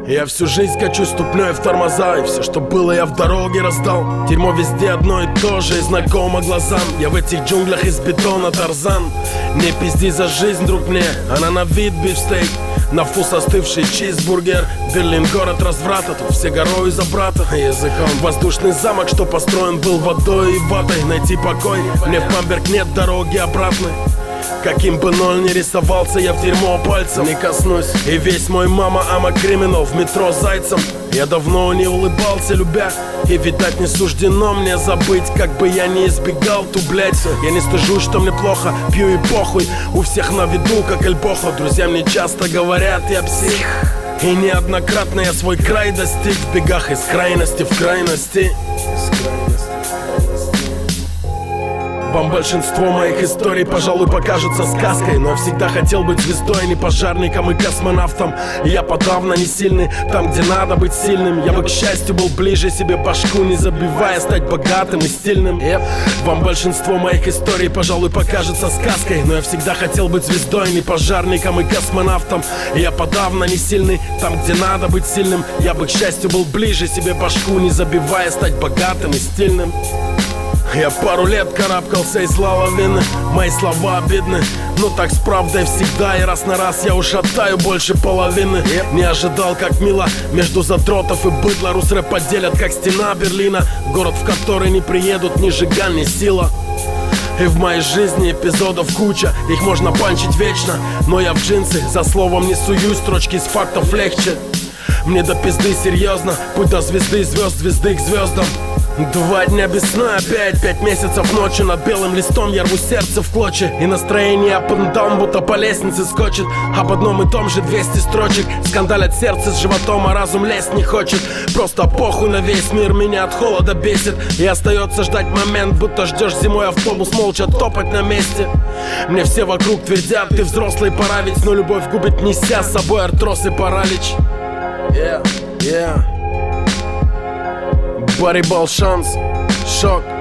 Я всю жизнь качу ступней в тормоза, и все, что было, я в дороге раздал. Дерьмо везде одно и то же, и знакомо глазам. Я в этих джунглях из бетона Тарзан. Не пизди за жизнь, друг, мне, она на вид бифстейк, на вкус остывший чизбургер. Берлин, город разврата, тут все горою за брата. Языком воздушный замок, что построен был водой и ватой. Найти покой, мне в Бамберг нет дороги обратной. Каким бы ноль ни рисовался, я в дерьмо пальцем не коснусь. И весь мой мама ама криминал в метро зайцем. Я давно не улыбался, любя, и видать не суждено мне забыть. Как бы я не избегал ту, блядь, я не стыжусь, что мне плохо, пью и похуй. У всех на виду, как Эльбохо. Друзья мне часто говорят, я псих. И неоднократно я свой край достиг в бегах из крайности в крайности. Вам большинство моих историй, пожалуй, покажутся сказкой, но я всегда хотел быть звездой, не пожарником и космонавтом. И я подавно не сильный там, где надо быть сильным. Я бы, к счастью, был ближе себе башку, не забивая стать богатым и стильным. Вам большинство моих историй, пожалуй, покажется сказкой, но я всегда хотел быть звездой, не пожарником и космонавтом. И я подавно не сильный там, где надо быть сильным. Я бы, к счастью, был ближе себе башку, не забивая стать богатым и стильным. Я пару лет карабкался из лавины, мои слова обидны, но так с правдой всегда. И раз на раз я ушатаю больше половины. Не ожидал, как мило между задротов и быдла рус-рэп поделят, как стена Берлина. Город, в который не приедут ни Жиган, ни Сила. И в моей жизни эпизодов куча, их можно панчить вечно. Но я в джинсы за словом не суюсь, строчки из фактов легче. Мне до пизды серьезно, путь до звезды, звезды к звездам. 2 дня без сна опять, 5 месяцев ночи. Над белым листом я рву сердце в клочья. И настроение up and down, будто по лестнице скочит. Об одном и том же 200 строчек. Скандалят сердце с животом, а разум лезть не хочет. Просто похуй на весь мир, меня от холода бесит. И остается ждать момент, будто ждешь зимой автобус, молча топать на месте. Мне все вокруг твердят, ты взрослый, пора ведь. Но любовь губит, неся с собой артроз и паралич. Барибал шанс, шок.